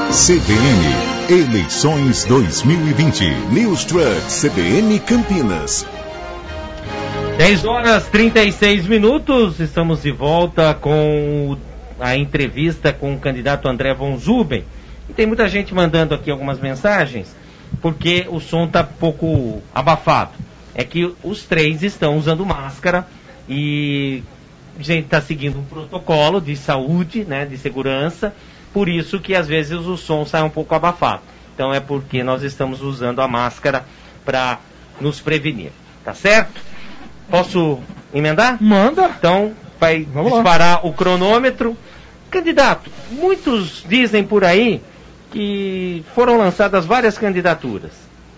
CBN, eleições 2020, News Truck CBN Campinas. 10h36, estamos de volta com a entrevista com o candidato André Von Zuben. E tem muita gente mandando aqui algumas mensagens, porque o som está um pouco abafado. É que os três estão usando máscara e a gente está seguindo um protocolo de saúde, né, de segurança, por isso que às vezes o som sai um pouco abafado. Então é porque nós estamos usando a máscara para nos prevenir, tá certo? Posso emendar? Manda. Então vai disparar o cronômetro. Candidato, muitos dizem por aí que foram lançadas várias candidaturas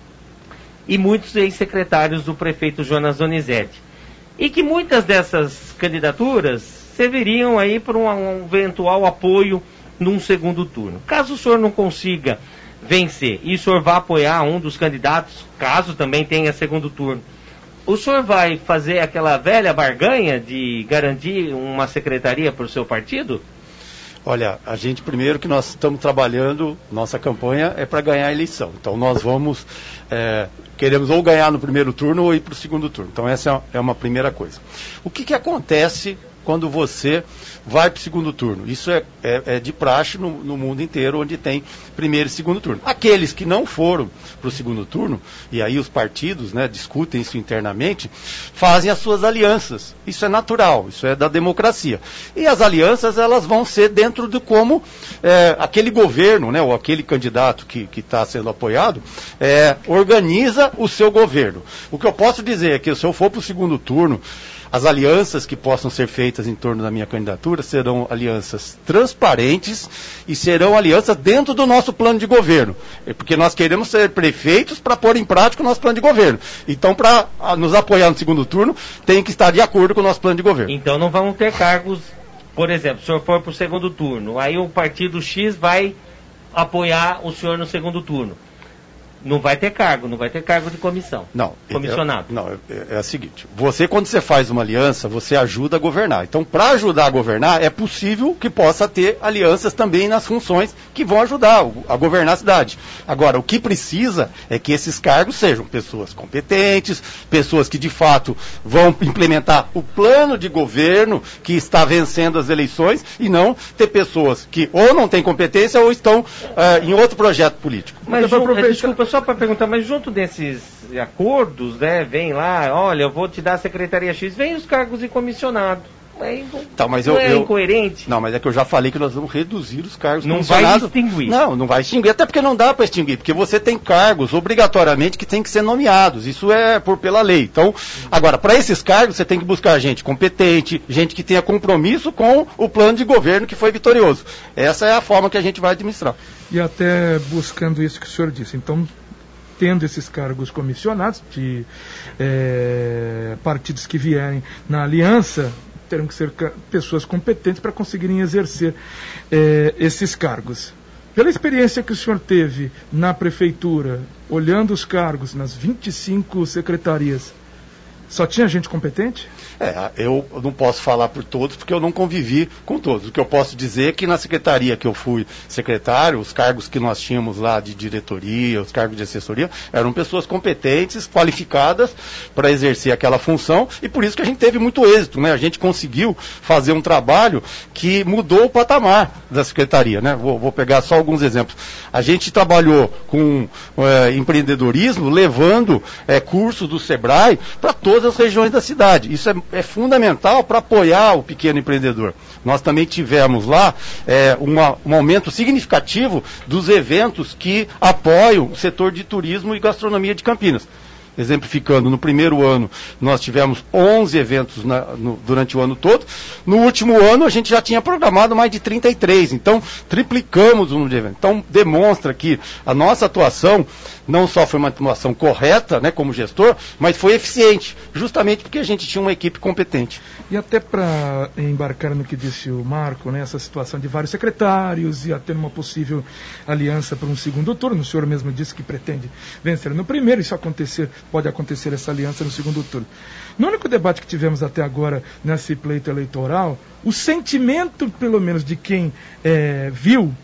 e muitos ex-secretários do prefeito Jonas Donizete, e que muitas dessas candidaturas serviriam aí para um eventual apoio num segundo turno. Caso o senhor não consiga vencer e o senhor vá apoiar um dos candidatos, caso também tenha segundo turno, o senhor vai fazer aquela velha barganha de garantir uma secretaria para o seu partido? Olha, a gente primeiro que nós estamos trabalhando, nossa campanha é para ganhar a eleição. Então nós vamos, queremos ou ganhar no primeiro turno ou ir para o segundo turno. Então essa é uma primeira coisa. O que acontece quando você vai para o segundo turno? Isso é de praxe no mundo inteiro, onde tem primeiro e segundo turno. Aqueles que não foram para o segundo turno, e aí os partidos, né, discutem isso internamente, fazem as suas alianças. Isso é natural, isso é da democracia. E as alianças, elas vão ser dentro de como aquele governo, né, ou aquele candidato que está sendo apoiado, organiza o seu governo. O que eu posso dizer é que se eu for para o segundo turno, as alianças que possam ser feitas em torno da minha candidatura serão alianças transparentes e serão alianças dentro do nosso plano de governo. Porque nós queremos ser prefeitos para pôr em prática o nosso plano de governo. Então, para nos apoiar no segundo turno, tem que estar de acordo com o nosso plano de governo. Então não vamos ter cargos, por exemplo, se o senhor for para o segundo turno, aí o partido X vai apoiar o senhor no segundo turno. Não vai ter cargo de comissão. Não. Comissionado. É o seguinte, quando você faz uma aliança, você ajuda a governar. Então, para ajudar a governar, é possível que possa ter alianças também nas funções que vão ajudar a governar a cidade. Agora, o que precisa é que esses cargos sejam pessoas competentes, pessoas que de fato vão implementar o plano de governo que está vencendo as eleições, e não ter pessoas que ou não têm competência ou estão em outro projeto político. Mas desculpa, só para perguntar, mas junto desses acordos, né, vem lá, olha, eu vou te dar a Secretaria X, vem os cargos de comissionado. É incoerente? Não, mas é que eu já falei que nós vamos reduzir os cargos comissionados. Não vai extinguir? Não vai extinguir, até porque não dá para extinguir, porque você tem cargos, obrigatoriamente, que tem que ser nomeados, isso é pela lei. Então, agora, para esses cargos, você tem que buscar gente competente, gente que tenha compromisso com o plano de governo que foi vitorioso. Essa é a forma que a gente vai administrar. E até buscando isso que o senhor disse, então, tendo esses cargos comissionados de partidos que vierem na aliança, terão que ser pessoas competentes para conseguirem exercer esses cargos. Pela experiência que o senhor teve na prefeitura, olhando os cargos nas 25 secretarias, só tinha gente competente? Eu não posso falar por todos, porque eu não convivi com todos. O que eu posso dizer é que na secretaria que eu fui secretário, os cargos que nós tínhamos lá de diretoria, os cargos de assessoria, eram pessoas competentes, qualificadas para exercer aquela função, e por isso que a gente teve muito êxito, né? A gente conseguiu fazer um trabalho que mudou o patamar da secretaria, né? Vou pegar só alguns exemplos. A gente trabalhou com empreendedorismo, levando cursos do Sebrae para todas as regiões da cidade. Isso é fundamental para apoiar o pequeno empreendedor. Nós também tivemos lá um aumento significativo dos eventos que apoiam o setor de turismo e gastronomia de Campinas. Exemplificando, no primeiro ano nós tivemos 11 eventos durante o ano todo. No último ano a gente já tinha programado mais de 33, então triplicamos o número de eventos. Então demonstra que a nossa atuação não só foi uma atuação correta, né, como gestor, mas foi eficiente, justamente porque a gente tinha uma equipe competente. E até para embarcar no que disse o Marco, né, essa situação de vários secretários e até uma possível aliança para um segundo turno, o senhor mesmo disse que pretende vencer no primeiro, isso pode acontecer essa aliança no segundo turno. No único debate que tivemos até agora nesse pleito eleitoral, o sentimento, pelo menos, de quem viu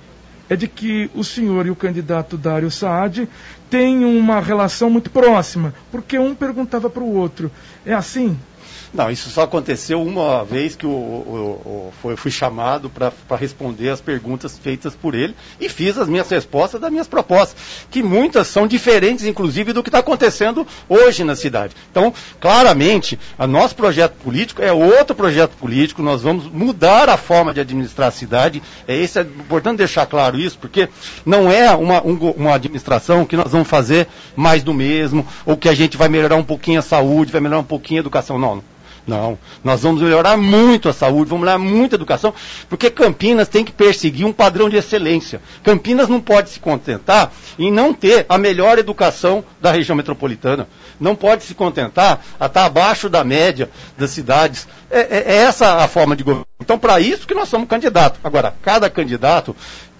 é de que o senhor e o candidato Dario Saad têm uma relação muito próxima, porque um perguntava para o outro. É assim? Não, isso só aconteceu uma vez que eu fui chamado para responder as perguntas feitas por ele e fiz as minhas respostas das minhas propostas, que muitas são diferentes, inclusive, do que está acontecendo hoje na cidade. Então, claramente, o nosso projeto político é outro projeto político, nós vamos mudar a forma de administrar a cidade. É importante deixar claro isso, porque não é uma administração que nós vamos fazer mais do mesmo, ou que a gente vai melhorar um pouquinho a saúde, vai melhorar um pouquinho a educação. Não, nós vamos melhorar muito a saúde, vamos melhorar muito a educação, porque Campinas tem que perseguir um padrão de excelência. Campinas não pode se contentar em não ter a melhor educação da região metropolitana. Não pode se contentar a estar abaixo da média das cidades. É essa a forma de governo. Então, para isso que nós somos candidatos. Agora, cada candidato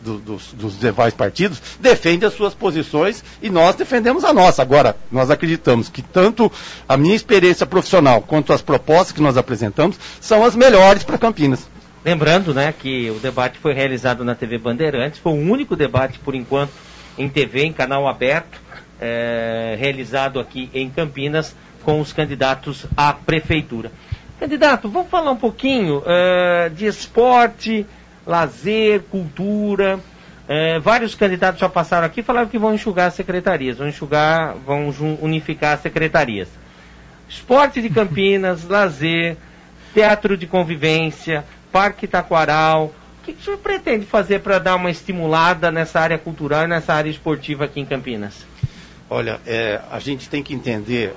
dos demais partidos defende as suas posições e nós defendemos a nossa. Agora, nós acreditamos que tanto a minha experiência profissional quanto as propostas que nós apresentamos são as melhores para Campinas. Lembrando, né, que o debate foi realizado na TV Bandeirantes, foi o único debate, por enquanto, em TV, em canal aberto, realizado aqui em Campinas, com os candidatos à prefeitura. Candidato, vamos falar um pouquinho de esporte, lazer, cultura. Vários candidatos já passaram aqui e falaram que vão enxugar as secretarias, vão unificar as secretarias. Esporte de Campinas, lazer, teatro de convivência, Parque Taquaral. O que o senhor pretende fazer para dar uma estimulada nessa área cultural e nessa área esportiva aqui em Campinas? Olha, a gente tem que entender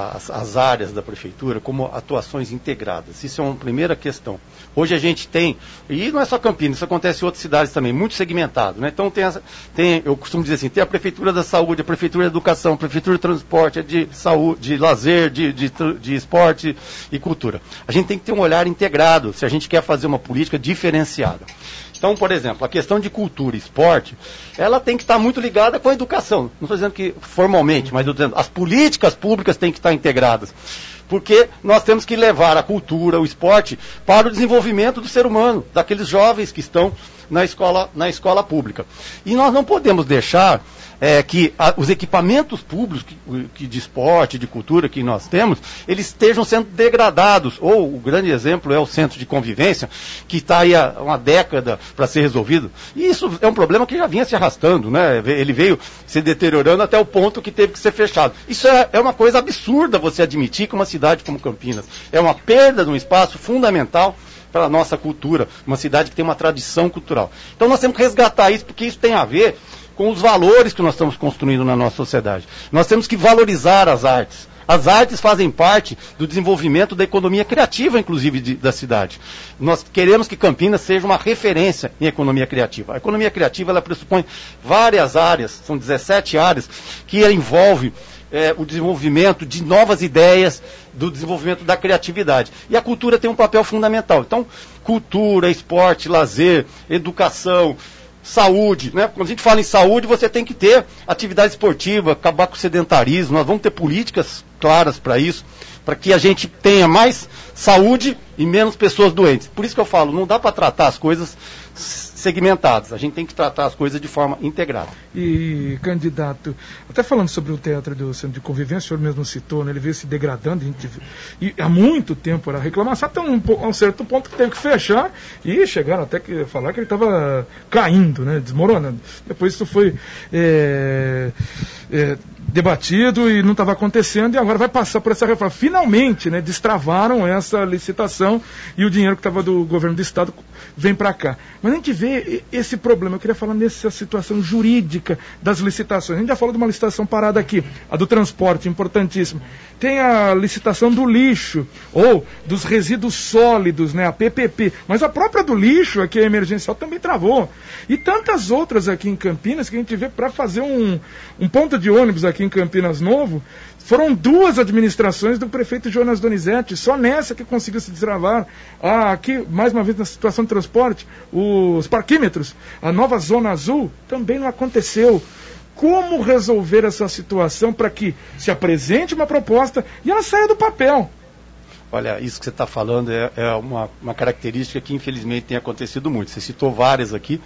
as áreas da prefeitura como atuações integradas. Isso é uma primeira questão. Hoje a gente tem, e não é só Campinas, isso acontece em outras cidades também, muito segmentado, né? Então eu costumo dizer assim, tem a prefeitura da saúde, a prefeitura da educação, a prefeitura do transporte, de saúde, de lazer, de esporte e cultura. A gente tem que ter um olhar integrado, se a gente quer fazer uma política diferenciada. Então, por exemplo, a questão de cultura e esporte, ela tem que estar muito ligada com a educação. Não estou dizendo que formalmente, mas estou dizendo as políticas públicas têm que estar integradas. Porque nós temos que levar a cultura, o esporte, para o desenvolvimento do ser humano, daqueles jovens que estão na escola pública. E nós não podemos deixar que os equipamentos públicos de esporte, de cultura que nós temos, eles estejam sendo degradados. Ou o grande exemplo é o centro de convivência, que está aí há uma década para ser resolvido. E isso é um problema que já vinha se arrastando, né? Ele veio se deteriorando até o ponto que teve que ser fechado. Isso é uma coisa absurda você admitir que uma cidade como Campinas é uma perda de um espaço fundamental para a nossa cultura, uma cidade que tem uma tradição cultural. Então nós temos que resgatar isso, porque isso tem a ver com os valores que nós estamos construindo na nossa sociedade. Nós temos que valorizar as artes. As artes fazem parte do desenvolvimento da economia criativa, inclusive, da cidade. Nós queremos que Campinas seja uma referência em economia criativa. A economia criativa, ela pressupõe várias áreas, são 17 áreas, que envolve o desenvolvimento de novas ideias, do desenvolvimento da criatividade. E a cultura tem um papel fundamental. Então, cultura, esporte, lazer, educação, saúde, né? Quando a gente fala em saúde, você tem que ter atividade esportiva, acabar com o sedentarismo. Nós vamos ter políticas claras para isso, para que a gente tenha mais saúde e menos pessoas doentes. Por isso que eu falo, não dá para tratar as coisas segmentadas. A gente tem que tratar as coisas de forma integrada. E, candidato, até falando sobre o teatro do centro de convivência, o senhor mesmo citou, né, ele veio se degradando, e há muito tempo era reclamação, até um certo ponto que teve que fechar, e chegaram até que falar que ele estava caindo, né, desmoronando. Depois isso foi debatido e não estava acontecendo, e agora vai passar por essa reforma. Finalmente, né, destravaram essa licitação e o dinheiro que estava do governo do estado vem para cá. Mas a gente vê esse problema, eu queria falar nessa situação jurídica das licitações. A gente já falou de uma licitação parada aqui, a do transporte, importantíssima. Tem a licitação do lixo, ou dos resíduos sólidos, né, a PPP. Mas a própria do lixo, aqui a emergencial, também travou. E tantas outras aqui em Campinas, que a gente vê para fazer um ponto de ônibus aqui em Campinas Novo, foram 2 administrações do prefeito Jonas Donizete, só nessa que conseguiu se destravar. Aqui, mais uma vez, na situação de transporte, os parquímetros, a nova Zona Azul, também não aconteceu. Como resolver essa situação para que se apresente uma proposta e ela saia do papel? Olha, isso que você está falando é uma característica que infelizmente tem acontecido muito. Você citou várias aqui.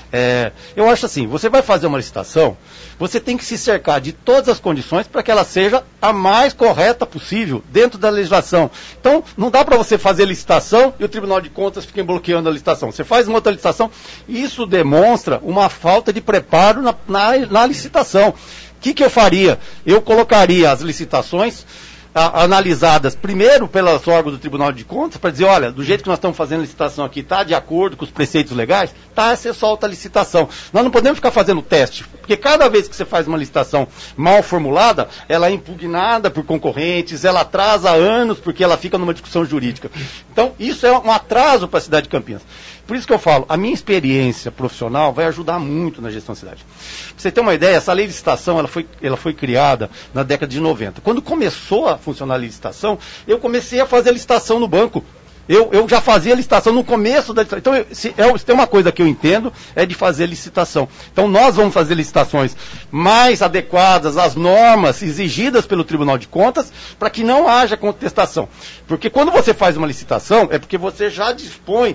Eu acho assim, você vai fazer uma licitação, você tem que se cercar de todas as condições para que ela seja a mais correta possível dentro da legislação. Então, não dá para você fazer licitação e o Tribunal de Contas fica bloqueando a licitação. Você faz uma outra licitação e isso demonstra uma falta de preparo na licitação. O que eu faria? Eu colocaria as licitações analisadas primeiro pelos órgãos do Tribunal de Contas para dizer, olha, do jeito que nós estamos fazendo a licitação aqui, está de acordo com os preceitos legais? Tá, você solta a licitação. Nós não podemos ficar fazendo teste, porque cada vez que você faz uma licitação mal formulada, ela é impugnada por concorrentes, ela atrasa anos porque ela fica numa discussão jurídica. Então, isso é um atraso para a cidade de Campinas. Por isso que eu falo, a minha experiência profissional vai ajudar muito na gestão da cidade. Pra você ter uma ideia, essa lei de licitação, ela foi criada na década de 90. Quando começou a funcionar a licitação, eu comecei a fazer a licitação no banco. Eu já fazia licitação no começo da licitação. Então, se tem uma coisa que eu entendo, é de fazer licitação. Então, nós vamos fazer licitações mais adequadas às normas exigidas pelo Tribunal de Contas, para que não haja contestação. Porque quando você faz uma licitação, é porque você já dispõe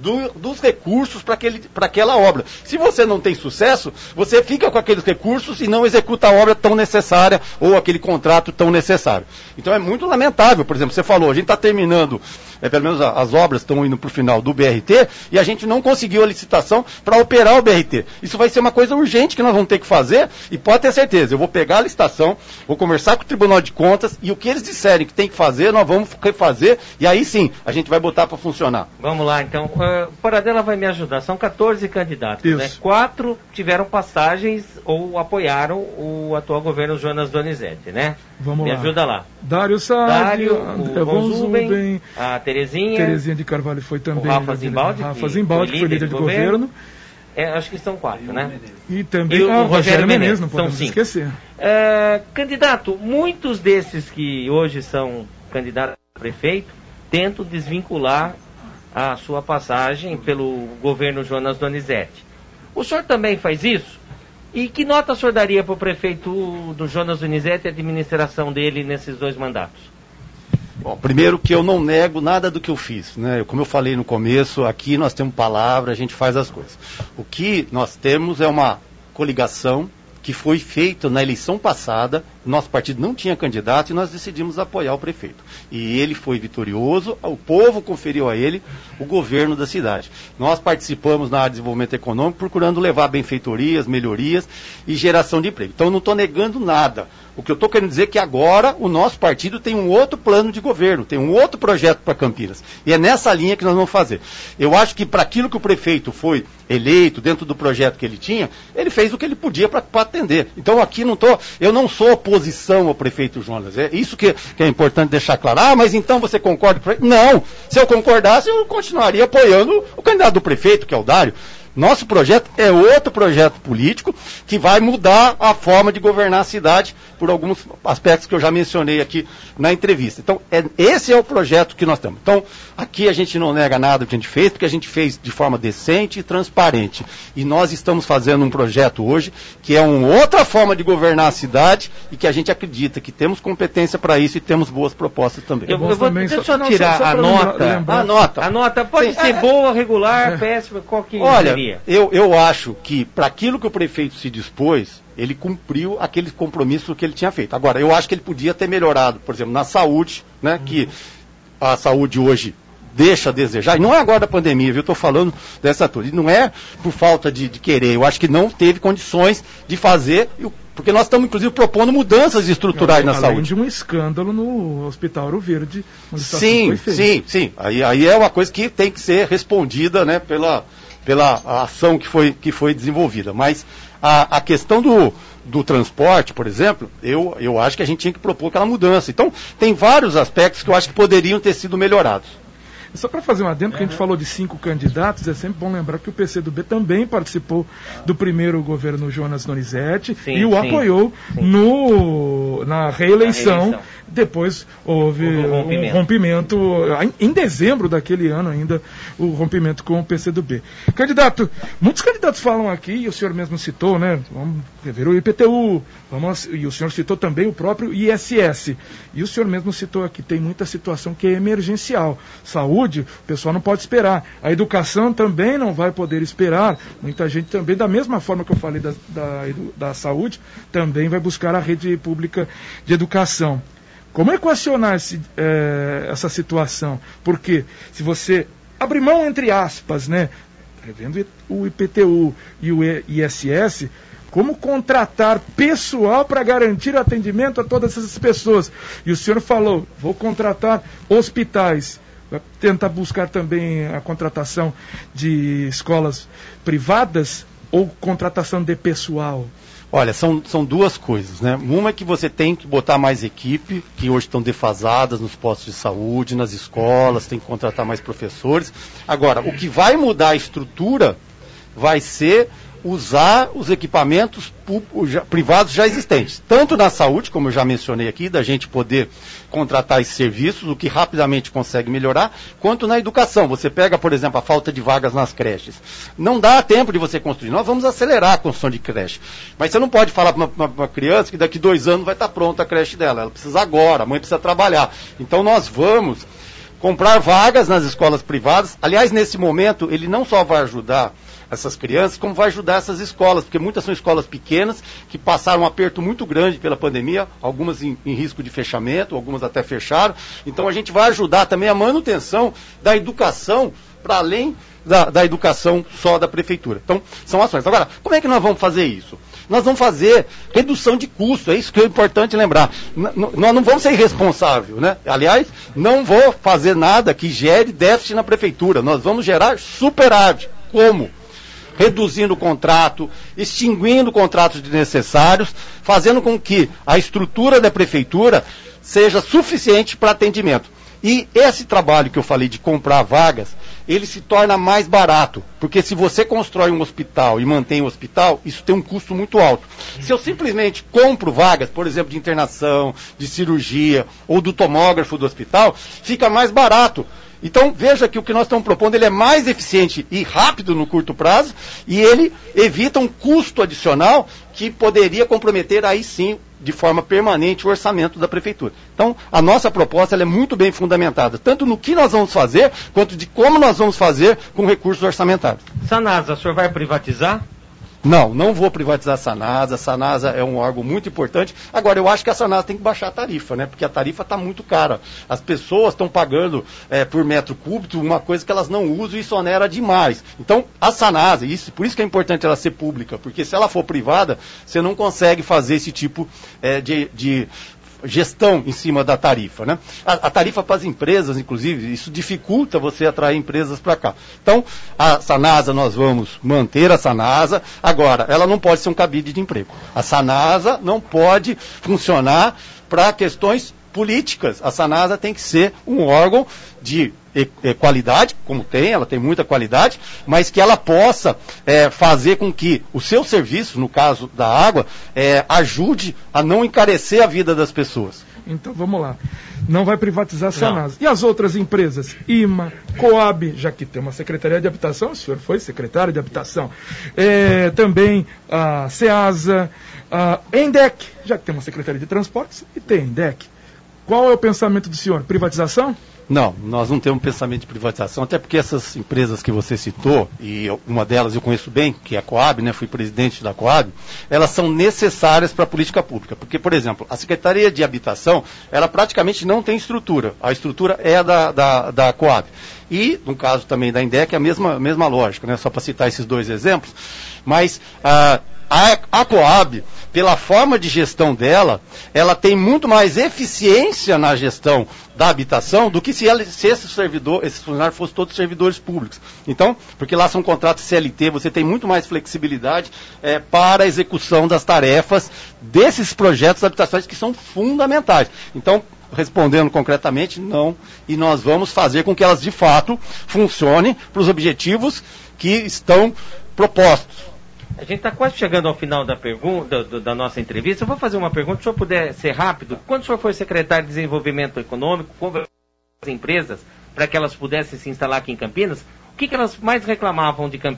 dos recursos para aquela obra. Se você não tem sucesso, você fica com aqueles recursos e não executa a obra tão necessária ou aquele contrato tão necessário. Então é muito lamentável, por exemplo, você falou, a gente está terminando, pelo menos as obras estão indo para o final do BRT e a gente não conseguiu a licitação para operar o BRT. Isso vai ser uma coisa urgente que nós vamos ter que fazer e pode ter certeza, eu vou pegar a licitação, vou conversar com o Tribunal de Contas e o que eles disserem que tem que fazer, nós vamos refazer e aí sim, a gente vai botar para funcionar. Vamos lá, então. Paradela vai me ajudar. São 14 candidatos, né? 4 tiveram passagens ou apoiaram o atual governo Jonas Donizete, né? Vamos me lá. ajuda lá. Dário Sádio, André von Zuben, a Terezinha de Carvalho foi também. O Rafa Zimbaldi, que foi líder de governo. Acho que são 4, né? E também o Rogério Menezes, não podemos esquecer. Candidato, muitos desses que hoje são candidatos a prefeito tentam desvincular a sua passagem pelo governo Jonas Donizete. O senhor também faz isso? E que nota o senhor daria para o prefeito do Jonas Donizete e a administração dele nesses 2 mandatos? Bom, primeiro que eu não nego nada do que eu fiz, né? Como eu falei no começo, aqui nós temos palavra, a gente faz as coisas. O que nós temos é uma coligação que foi feita na eleição passada, nosso partido não tinha candidato e nós decidimos apoiar o prefeito. E ele foi vitorioso, o povo conferiu a ele o governo da cidade. Nós participamos na área de desenvolvimento econômico, procurando levar benfeitorias, melhorias e geração de emprego. Então não estou negando nada. O que eu estou querendo dizer é que agora o nosso partido tem um outro plano de governo, tem um outro projeto para Campinas. E é nessa linha que nós vamos fazer. Eu acho que para aquilo que o prefeito foi eleito, dentro do projeto que ele tinha, ele fez o que ele podia para atender. Então aqui eu não sou oposição ao prefeito Jonas. É isso que é importante deixar claro. Ah, mas então você concorda com o prefeito? Não. Se eu concordasse, eu continuaria apoiando o candidato do prefeito, que é o Dário. Nosso projeto é outro projeto político que vai mudar a forma de governar a cidade por alguns aspectos que eu já mencionei aqui na entrevista. Então, esse é o projeto que nós temos. Então, aqui a gente não nega nada que a gente fez, porque a gente fez de forma decente e transparente. E nós estamos fazendo um projeto hoje que é uma outra forma de governar a cidade e que a gente acredita que temos competência para isso e temos boas propostas também. Deixa eu só tirar a nota. A nota pode ser boa, regular, péssima, qual que seria? Eu acho que para aquilo que o prefeito se dispôs, ele cumpriu aquele compromisso que ele tinha feito. Agora, eu acho que ele podia ter melhorado, por exemplo, na saúde, né, que a saúde hoje deixa a desejar, e não é agora da pandemia, viu? Eu estou falando dessa altura, e não é por falta de querer, eu acho que não teve condições de fazer, porque nós estamos, inclusive, propondo mudanças estruturais na saúde. Além de um escândalo no Hospital Ouro Verde. Sim. Aí é uma coisa que tem que ser respondida, né, pela ação que foi desenvolvida. Mas a questão do transporte, por exemplo, eu acho que a gente tinha que propor aquela mudança. Então, tem vários aspectos que eu acho que poderiam ter sido melhorados. Só para fazer um adendo, porque a gente falou de 5 candidatos, é sempre bom lembrar que o PCdoB também participou do primeiro governo Jonas Donizete e o apoiou na reeleição. Depois houve um rompimento, em dezembro daquele ano ainda, o rompimento com o PCdoB. Candidato, muitos candidatos falam aqui, e o senhor mesmo citou, né? Vamos rever o IPTU, e o senhor citou também o próprio ISS. E o senhor mesmo citou aqui, tem muita situação que é emergencial. Saúde, saúde, o pessoal não pode esperar. A educação também não vai poder esperar. Muita gente também, da mesma forma que eu falei da saúde, também vai buscar a rede pública de educação. Como equacionar essa situação? Porque se você abrir mão, entre aspas, né, revendo o IPTU e o ISS, como contratar pessoal para garantir o atendimento a todas essas pessoas? E o senhor falou, vou contratar hospitais, vai tentar buscar também a contratação de escolas privadas ou contratação de pessoal? Olha, são duas coisas, né? Uma é que você tem que botar mais equipe, que hoje estão defasadas nos postos de saúde, nas escolas, tem que contratar mais professores. Agora, o que vai mudar a estrutura vai ser usar os equipamentos privados já existentes, tanto na saúde, como eu já mencionei aqui, da gente poder contratar esses serviços, o que rapidamente consegue melhorar, quanto na educação. Você pega, por exemplo, a falta de vagas nas creches. Não dá tempo de você construir. Nós vamos acelerar a construção de creche. Mas você não pode falar para uma criança que daqui 2 anos vai estar pronta a creche dela. Ela precisa agora, a mãe precisa trabalhar. Então nós vamos comprar vagas nas escolas privadas. Aliás, nesse momento, ele não só vai ajudar essas crianças, como vai ajudar essas escolas, porque muitas são escolas pequenas, que passaram um aperto muito grande pela pandemia, algumas em risco de fechamento, algumas até fecharam. Então a gente vai ajudar também a manutenção da educação, para além da educação só da prefeitura. Então, são ações. Agora, como é que nós vamos fazer isso? Nós vamos fazer redução de custo, é isso que é importante lembrar. Nós não vamos ser irresponsáveis, né? Aliás, não vou fazer nada que gere déficit na prefeitura, nós vamos gerar superávit. Como? Reduzindo o contrato, extinguindo contratos desnecessários, fazendo com que a estrutura da prefeitura seja suficiente para atendimento. E esse trabalho que eu falei de comprar vagas, ele se torna mais barato, porque se você constrói um hospital e mantém o hospital, isso tem um custo muito alto. Se eu simplesmente compro vagas, por exemplo, de internação, de cirurgia ou do tomógrafo do hospital, fica mais barato. Então, veja que o que nós estamos propondo, ele é mais eficiente e rápido no curto prazo, e ele evita um custo adicional que poderia comprometer, aí sim, de forma permanente, o orçamento da prefeitura. Então, a nossa proposta ela é muito bem fundamentada, tanto no que nós vamos fazer, quanto de como nós vamos fazer com recursos orçamentários. Sanasa, o senhor vai privatizar? Não vou privatizar a Sanasa. A Sanasa é um órgão muito importante. Agora, eu acho que a Sanasa tem que baixar a tarifa, né? Porque a tarifa está muito cara. As pessoas estão pagando por metro cúbico uma coisa que elas não usam e isso onera demais. Então, a Sanasa, por isso que é importante ela ser pública, porque se ela for privada, você não consegue fazer esse tipo de gestão em cima da tarifa, né? A tarifa para as empresas, inclusive, isso dificulta você atrair empresas para cá. Então, a Sanasa, nós vamos manter a Sanasa. Agora, ela não pode ser um cabide de emprego. A Sanasa não pode funcionar para questões políticas. A Sanasa tem que ser um órgão de qualidade, como ela tem muita qualidade, mas que ela possa fazer com que o seu serviço, no caso da água, ajude a não encarecer a vida das pessoas. Então vamos lá, não vai privatizar a Sanasa. E as outras empresas? IMA, Coab, já que tem uma Secretaria de Habitação, o senhor foi secretário de Habitação, também a SEASA, a ENDEC, já que tem uma Secretaria de Transportes e tem a ENDEC. Qual é o pensamento do senhor? Privatização? Não, nós não temos pensamento de privatização, até porque essas empresas que você citou, e uma delas eu conheço bem, que é a Coab, né, fui presidente da Coab, elas são necessárias para a política pública. Porque, por exemplo, a Secretaria de Habitação, ela praticamente não tem estrutura. A estrutura é da Coab. E, no caso também da ENDEC, é a mesma lógica, né, só para citar esses dois exemplos. Mas a Coab, pela forma de gestão dela, ela tem muito mais eficiência na gestão da habitação do que se esses funcionários fossem todos servidores públicos. Então, porque lá são contratos CLT, você tem muito mais flexibilidade para a execução das tarefas desses projetos habitacionais que são fundamentais. Então, respondendo concretamente, não, e nós vamos fazer com que elas de fato funcionem para os objetivos que estão propostos. A gente está quase chegando ao final da nossa entrevista. Eu vou fazer uma pergunta, se o senhor puder ser rápido. Quando o senhor foi secretário de Desenvolvimento Econômico, conversou com as empresas para que elas pudessem se instalar aqui em Campinas, o que elas mais reclamavam de Campinas?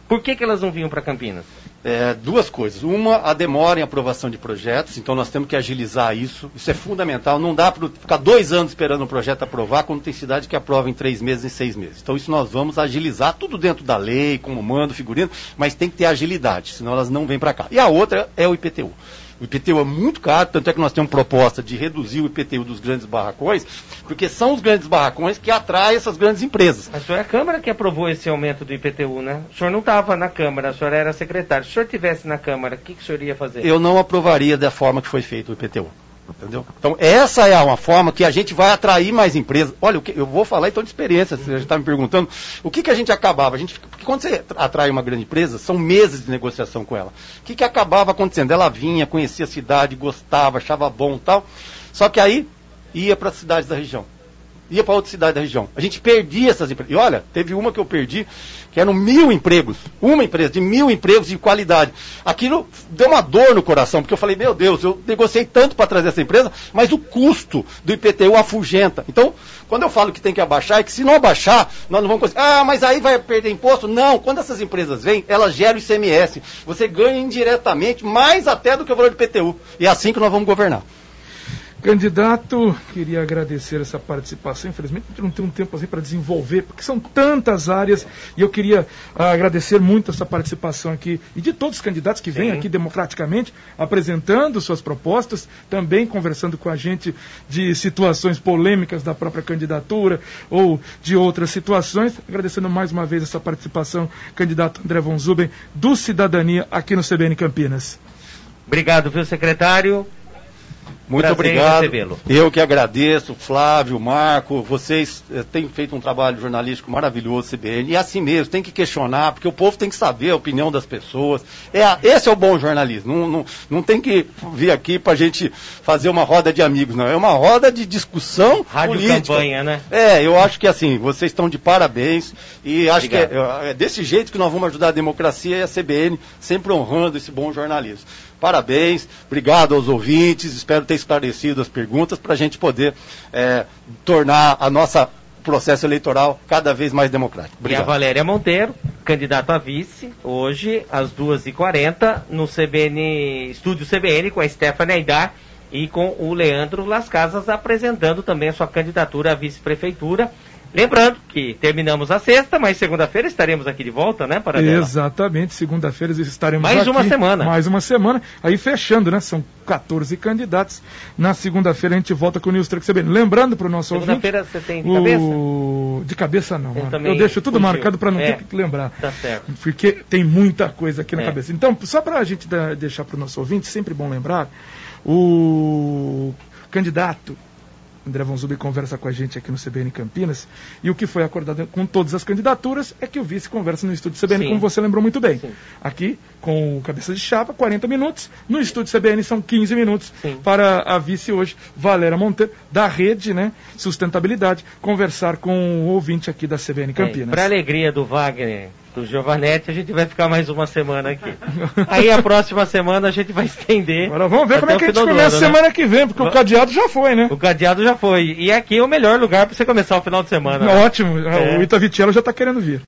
Por que elas não vinham para Campinas? Duas coisas. Uma, a demora em aprovação de projetos, então nós temos que agilizar isso. Isso é fundamental. Não dá para ficar 2 anos esperando um projeto aprovar, quando tem cidade que aprova em 3 meses, em 6 meses. Então isso nós vamos agilizar, tudo dentro da lei, como mando, figurino, mas tem que ter agilidade, senão elas não vêm para cá. E a outra é o IPTU. O IPTU é muito caro, tanto é que nós temos proposta de reduzir o IPTU dos grandes barracões, porque são os grandes barracões que atraem essas grandes empresas. Mas foi a Câmara que aprovou esse aumento do IPTU, né? O senhor não estava na Câmara, o senhor era secretário. Se o senhor estivesse na Câmara, o que o senhor ia fazer? Eu não aprovaria da forma que foi feito o IPTU. Entendeu? Então, essa é uma forma que a gente vai atrair mais empresas. Olha, eu vou falar então de experiência, você já está me perguntando. O que a gente acabava? Porque quando você atrai uma grande empresa, são meses de negociação com ela. O que acabava acontecendo? Ela vinha, conhecia a cidade, gostava, achava bom e tal. Só que aí ia para as cidades da região. Ia para outra cidade da região. A gente perdia essas empresas. E olha, teve uma que eu perdi, que eram 1.000 empregos. Uma empresa de 1.000 empregos de qualidade. Aquilo deu uma dor no coração, porque eu falei, meu Deus, eu negociei tanto para trazer essa empresa, mas o custo do IPTU afugenta. Então, quando eu falo que tem que abaixar, é que se não abaixar, nós não vamos conseguir. Ah, mas aí vai perder imposto? Não, quando essas empresas vêm, elas geram ICMS. Você ganha indiretamente, mais até do que o valor do IPTU. E é assim que nós vamos governar. Candidato, queria agradecer essa participação. Infelizmente, a gente não tem um tempo assim para desenvolver, porque são tantas áreas, e eu queria agradecer muito essa participação aqui, e de todos os candidatos que vêm aqui democraticamente, apresentando suas propostas, também conversando com a gente de situações polêmicas da própria candidatura, ou de outras situações. Agradecendo mais uma vez essa participação, candidato André von Zuben, do Cidadania, aqui no CBN Campinas. Obrigado, viu, secretário? Muito obrigado. Eu que agradeço, Flávio, Marco, vocês têm feito um trabalho jornalístico maravilhoso, CBN, e assim mesmo, tem que questionar, porque o povo tem que saber a opinião das pessoas. Esse é o bom jornalismo, não tem que vir aqui para a gente fazer uma roda de amigos, não, é uma roda de discussão Rádio política. Campanha, né? Eu acho que assim, vocês estão de parabéns, e acho que é desse jeito que nós vamos ajudar a democracia e a CBN, sempre honrando esse bom jornalismo. Parabéns, obrigado aos ouvintes, espero ter esclarecido as perguntas para a gente poder tornar a nossa processo eleitoral cada vez mais democrático. Obrigado. E a Valéria Monteiro, candidata a vice, hoje às 2h40 no CBN, Estúdio CBN, com a Stephanie Aidar e com o Leandro Las Casas, apresentando também a sua candidatura à vice-prefeitura. Lembrando que terminamos a sexta, mas segunda-feira estaremos aqui de volta, né, Paradela? Exatamente, segunda-feira estaremos aqui. Mais uma semana. Mais uma semana, aí fechando, né, são 14 candidatos. Na segunda-feira a gente volta com o News Truck CBN. Lembrando para o nosso ouvinte... Segunda-feira você tem de cabeça? De cabeça não, eu deixo tudo marcado para não ter que lembrar. Tá certo. Porque tem muita coisa aqui na cabeça. Então, só para a gente deixar para o nosso ouvinte, sempre bom lembrar, o candidato André von Zuben conversa com a gente aqui no CBN Campinas, e o que foi acordado com todas as candidaturas é que o vice conversa no estúdio CBN, como você lembrou muito bem. Sim. Aqui, com o cabeça de chapa, 40 minutos, no estúdio CBN são 15 minutos para a vice hoje, Valéria Monteiro, da rede, né, Sustentabilidade, conversar com o ouvinte aqui da CBN Campinas. Para alegria do Wagner, do Giovanetti, a gente vai ficar mais uma semana aqui. Aí a próxima semana a gente vai estender. Agora vamos ver como é que a gente começa semana que vem, porque o cadeado já foi, né? O cadeado já foi. E aqui é o melhor lugar para você começar o final de semana. Ótimo, o Ita Vitiello já está querendo vir.